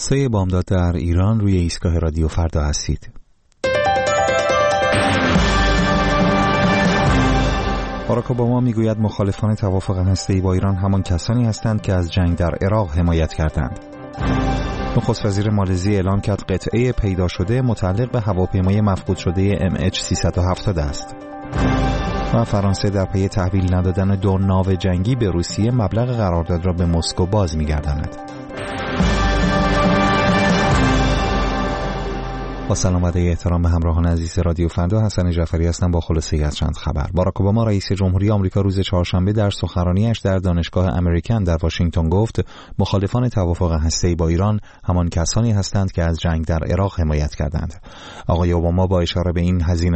3 بامداد در ایران روی ایستگاه رادیو فردا هستید. باراک اوباما میگوید مخالفان توافق هسته‌ای با ایران همان کسانی هستند که از جنگ در عراق حمایت کردند. نخست وزیر مالزی اعلام کرد قطعه پیدا شده متعلق به هواپیمای مفقود شده MH370 است. و فرانسه در پی تحویل ندادن 2 ناو جنگی به روسیه مبلغ قرارداد را به مسکو باز می‌گرداند. با سلام و احترام به همراهان عزیز رادیو فردا، حسن جعفری هستم با خلاصه‌ای از چند خبر. باراک اوباما رئیس جمهوری آمریکا روز چهارشنبه در سخنرانیش در دانشگاه امریکن در واشنگتن گفت مخالفان توافق هسته‌ای با ایران همان کسانی هستند که از جنگ در عراق حمایت کردند. آقای اوباما با اشاره به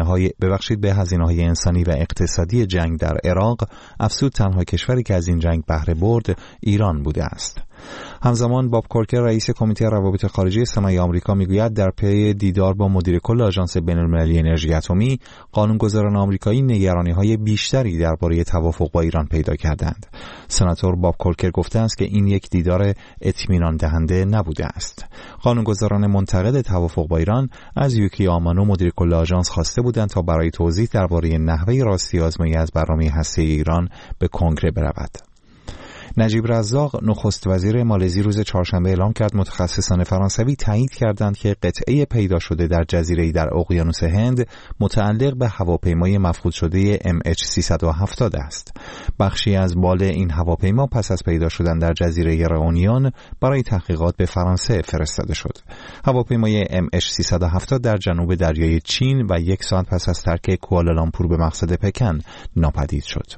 به هزینه‌های انسانی و اقتصادی جنگ در عراق افزود تنها کشوری که از این جنگ بهره برد ایران بوده است. همزمان باب کورکر رئیس کمیته روابط خارجی سنای آمریکا میگوید در پی دیدار با مدیر کل آژانس بین‌المللی انرژی اتمی، قانونگذاران آمریکایی نگرانی‌های بیشتری درباره توافق با ایران پیدا کردند. سناتور باب کورکر گفته است که این یک دیدار اطمینان دهنده نبوده است. قانونگذاران منتقد توافق با ایران از یوکی آمانو مدیر کل آژانس خواسته بودند تا برای توضیح درباره نحوه راستی آزمایی از برنامه هسته‌ای ایران به کنگره برود. نجیب رزاق نخست وزیر مالزی روز چهارشنبه اعلام کرد متخصصان فرانسوی تایید کردند که قطعه پیدا شده در جزیره‌ای در اقیانوس هند متعلق به هواپیمای مفقود شده MH370 است. بخشی از بال این هواپیما پس از پیدا شدن در جزیره رئونیون برای تحقیقات به فرانسه فرستاده شد. هواپیمای MH370 در جنوب دریای چین و 1 ساعت پس از ترک کوالالامپور به مقصد پکن ناپدید شد.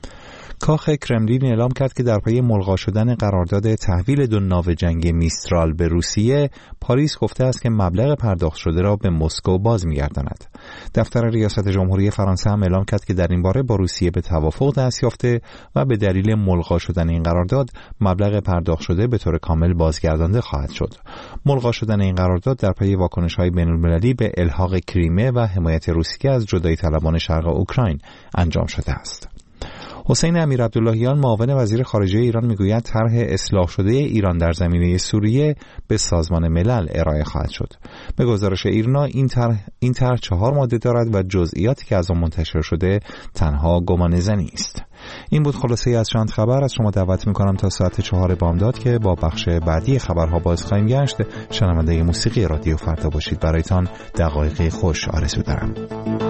کاخ کرملین اعلام کرد که در پی ملغا شدن قرارداد تحویل 2 ناو جنگی میسترال به روسیه، پاریس گفته است که مبلغ پرداخت شده را به مسکو باز می‌گرداند. دفتر ریاست جمهوری فرانسه هم اعلام کرد که در این باره با روسیه به توافق دست یافته و به دلیل ملغا شدن این قرارداد مبلغ پرداخت شده به طور کامل بازگردانده خواهد شد. ملغا شدن این قرارداد در پی واکنش‌های بین‌المللی به الحاق کریمه و حمایت روسیه از جدایی طلبان شرق اوکراین انجام شده است. حسین امیرعبداللهیان معاون وزیر خارجه ایران میگوید طرح اصلاح شده ایران در زمینه سوریه به سازمان ملل ارائه خواهد شد. به گزارش ایرنا این طرح 4 ماده دارد و جزئیاتی که از آن منتشر شده تنها گمانه‌زنی است. این بود خلاصه از چند خبر. از شما دعوت میکنم تا ساعت 4 بامداد که با بخش بعدی خبرها باز خواهیم گشت شنونده موسیقی رادیو فردا باشید. برایتان دقایقی خوش آرزو دارم.